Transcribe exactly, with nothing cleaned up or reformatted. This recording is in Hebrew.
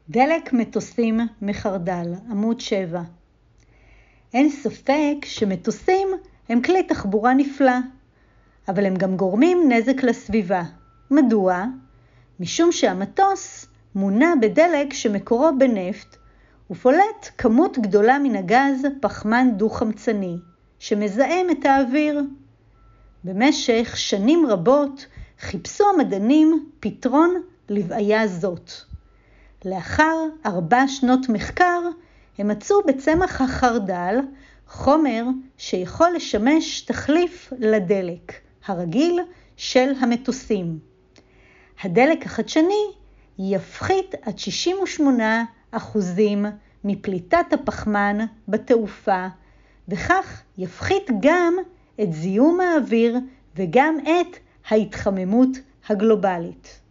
דלק מטוסים מחרדל, עמוד שבע. אין ספק שמטוסים הם כלי תחבורה נפלא, אבל הם גם גורמים נזק לסביבה. מדוע? משום שהמטוס מונע בדלק שמקורו בנפט, ופולט כמות גדולה מן הגז פחמן דו-חמצני, שמזהם את האוויר. במשך שנים רבות חיפשו המדענים פתרון לבעיה זאת. לאחר ארבע שנות מחקר, הם מצאו בצמח החרדל חומר שיכול לשמש תחליף לדלק הרגיל של המטוסים. הדלק החדשני יפחית עד שישים ושמונה אחוזים מפליטת הפחמן בתעופה, וכך יפחית גם את זיהום האוויר וגם את ההתחממות הגלובלית.